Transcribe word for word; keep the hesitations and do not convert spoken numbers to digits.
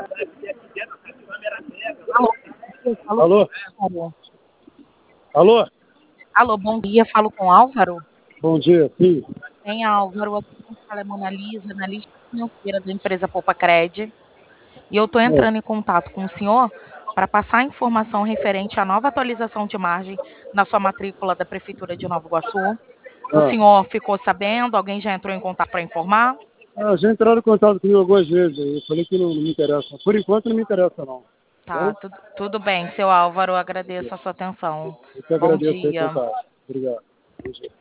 Alô, eu falo Alô? com Álvaro. Alô? Alô, bom dia, falo com Álvaro? Bom dia, sim. Bem, Álvaro, aqui quem fala é Mona Lisa, analista financeira da empresa Poupacred, e eu estou É. entrando em contato com o senhor para passar informação referente à nova atualização de margem na sua matrícula da Prefeitura de Nova Iguaçu. O Ah, senhor ficou sabendo? Alguém já entrou em contato para informar? ah, já entraram em contato comigo algumas vezes. Eu falei que não, não me interessa. Por enquanto não me interessa, não. Tá, Bom, tudo, tudo bem, seu Álvaro, eu agradeço a sua atenção. eu que Bom agradeço aí o dia. contato. Obrigado. Bom dia.